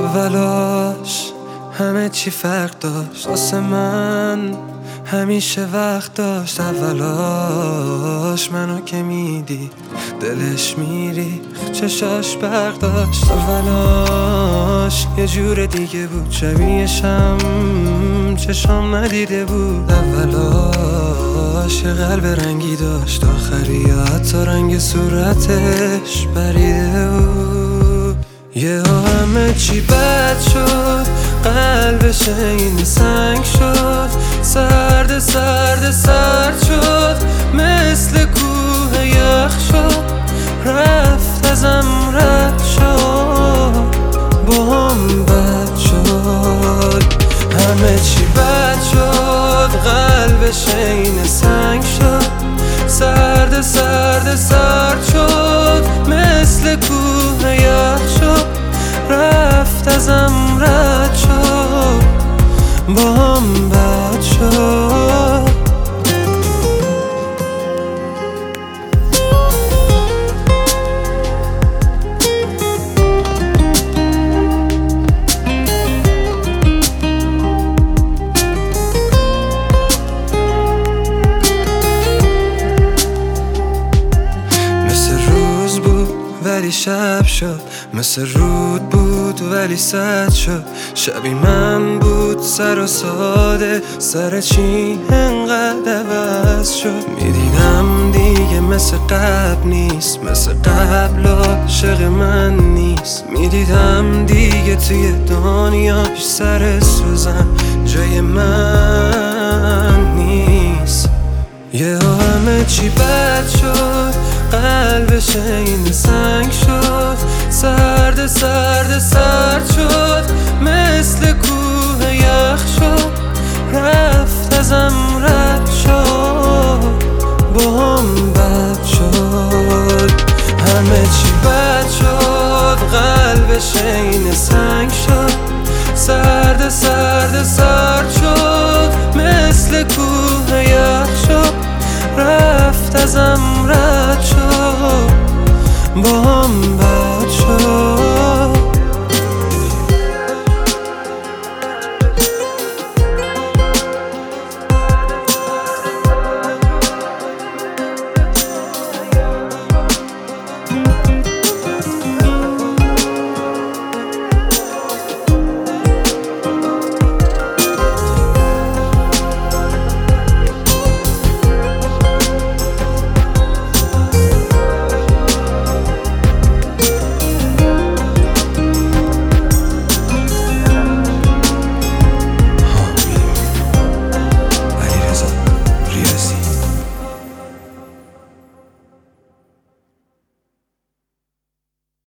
اولاش همه چی فرق داشت، واسه من همیشه وقت داشت. اولاش منو که میدی دلش میری، چشاش برق داشت. اولاش یه جور دیگه بود، شبیهشم چشام ندیده بود. اولاش یه قلب رنگی داشت، آخری حتی رنگ صورتش پریده بود. یه همه چی بد شد، قلبش این سنگ شد، سرد سرد سرد شد، مثل کوه یخ شد، رفت ازم رد شد، با هم بد شد. همه چی بد شد، قلبش این سنگ شد، سرد سرد سرد شد، مثل کوه یخ شد، رفت ازم رد شد، با هم بد شد. ولی شب شد، مثل رود بود ولی سد شد. شبی من بود سر و ساده، سر چی انقدر عوض شد. میدیدم دیگه مثل قبل نیست، مثل قبل عاشق من نیست. میدیدم دیگه توی دنیاش سر سوزن جای من نیست. یه همه چی بد شد، قلبش این سنگ شد، سرد سرد سرد شد، مثل کوه یخ شد، رفت ازم رد شد، با هم بد شد. همه چی بد شد، قلبش این سنگ